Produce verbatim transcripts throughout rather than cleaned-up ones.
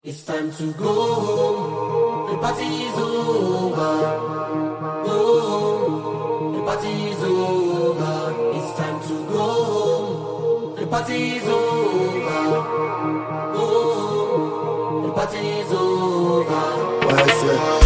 It's time to go home, the party is over. Go home, the party is over. It's time to go home, the party is over. Go home, the party is over. What I say?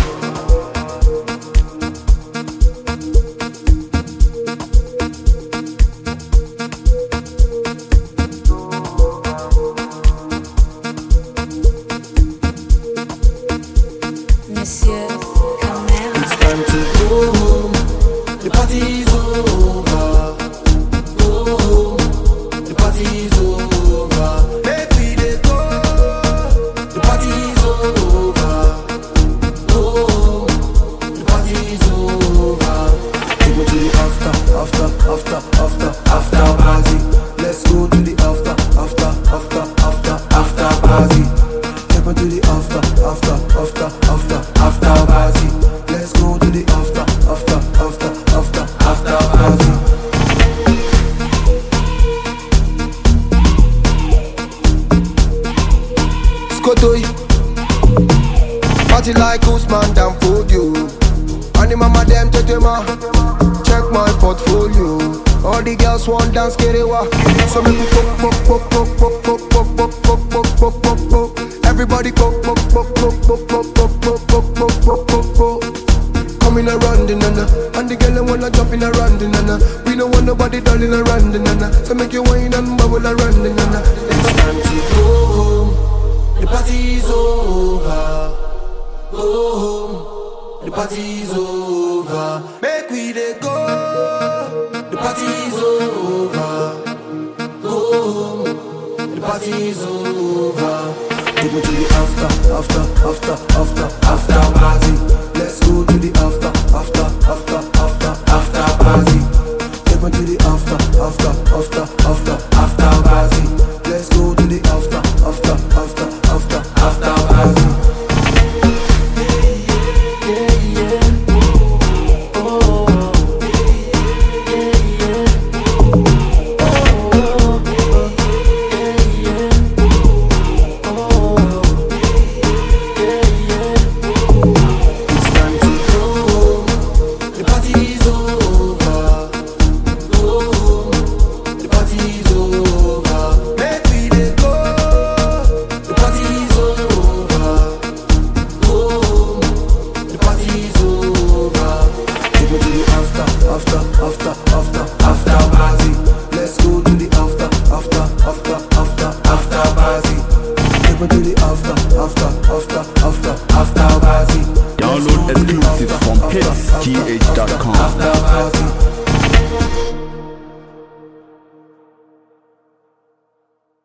Party like Usman down for you. And the mama them tetema. Check my portfolio. All the girls want dance kerewa. So make me pop pop pop pop pop pop pop pop pop pop pop pop. Everybody pop pop pop pop pop pop pop pop pop pop pop pop. Coming around the nana, and the girl wanna jump in around the nana. We don't want nobody darling around the nana. So make you wine and bubble around the nana. It's time to go home. The party is over. Go home, the party is over. Make we dey go. The party is over. Go home, the party is over. Take me to the after, after, after, after, after party. Let's go to the after, after, after, after, after party. Take me to the after, after, after, after, after party. Let's go to the after, after, after, after, after party. Download exclusive from hits g h dot com. After party.